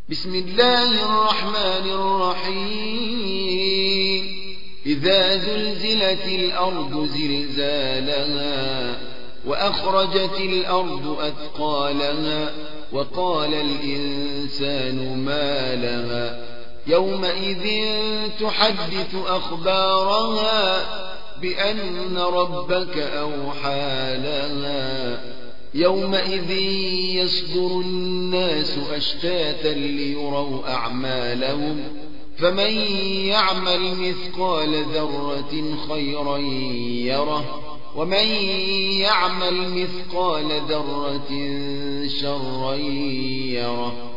بسم الله الرحمن الرحيم إذا زلزلت الأرض زلزالها وأخرجت الأرض أثقالها وقال الإنسان ما لها يومئذ تحدث أخبارها بأن ربك أوحى لها يومئذ يصدر الناس أشتاتا ليروا أعمالهم فمن يعمل مثقال ذرة خيرا يره ومن يعمل مثقال ذرة شرا يره